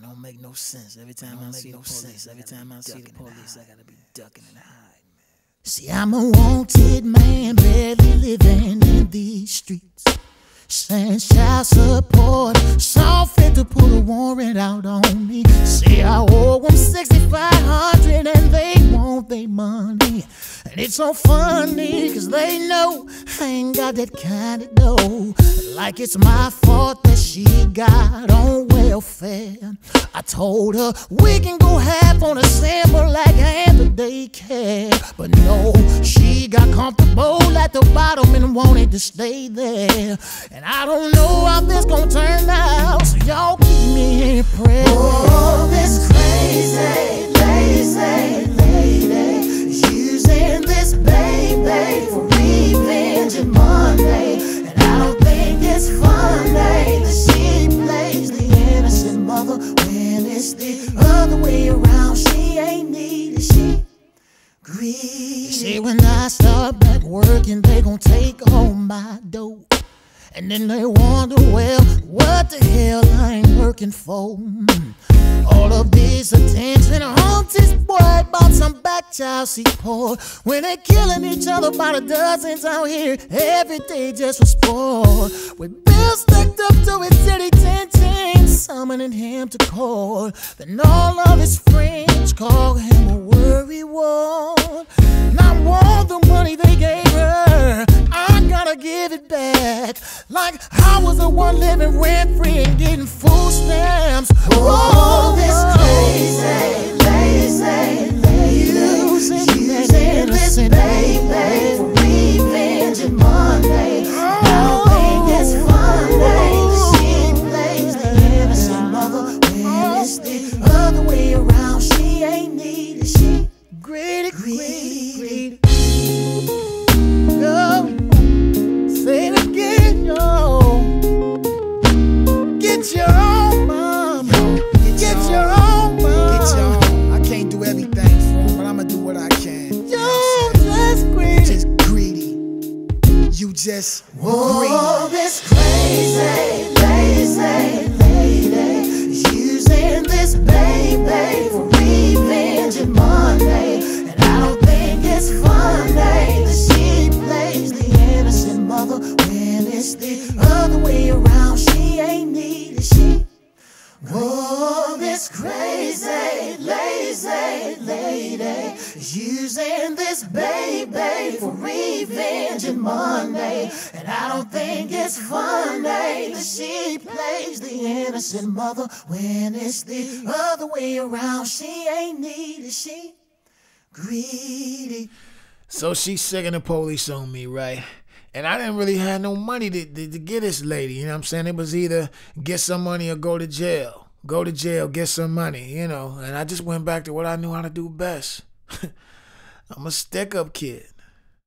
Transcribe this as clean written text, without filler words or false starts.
don't make no sense. Every time I see the police, I gotta be ducking and hiding. See, I'm a wanted man, barely living in these streets. Since child support, saw fit to put a warrant out on me. Say I owe them $6,500 and they want their money. And it's so funny, cause they know I ain't got that kind of dough. Like it's my fault that she got on welfare. I told her we can go half on a sample like half a daycare. But no, she got comfortable at the bottom and wanted to stay there. And I don't know how this gon' turn out, so y'all keep me in prayer. Oh, this crazy, lazy lady is using this baby for revenge and money. And I don't think it's funny that she plays the innocent mother when it's the other way around. She ain't needed, she greedy. See, when I start back working, they gon' take all my dough. And then they wonder, well, what the hell I ain't working for? All of this attention haunts this boy about some back child support. When they killing each other by the dozens out here every day just for sport. With bills stacked up to his city 10, summoning him to court. Then all of his friends call him a worry ward. And I want the money they gave her, I gotta give it back. Like I was the one living rent-free and getting food stamps. Oh, this crazy, lazy lady using this baby for revenge and money. I don't think it's funny that she plays the innocent mother when it's the other way around. She ain't needed, she greedy, greedy. Go, say it again, yo. Get your own mom. Get your own mom. Get your own. I can't do everything for him, but I'ma do what I can. Yo, just greedy. Just greedy. You just Whoa, greedy. this crazy, lazy lady is using this baby for revenge and money. And I don't think it's funny that she plays the innocent mother when it's the other way around. She ain't needed, she. Whoa, this crazy, lazy lady is using this baby for revenge and money. And I don't think it's funny that she plays the innocent mother when it's the other way around. She ain't needed, she greedy. So she's sick of the police on me, right? And I didn't really have no money to get this lady, you know what I'm saying? It was either get some money or go to jail. Go to jail, get some money, you know. And I just went back to what I knew how to do best. I'm a stick-up kid.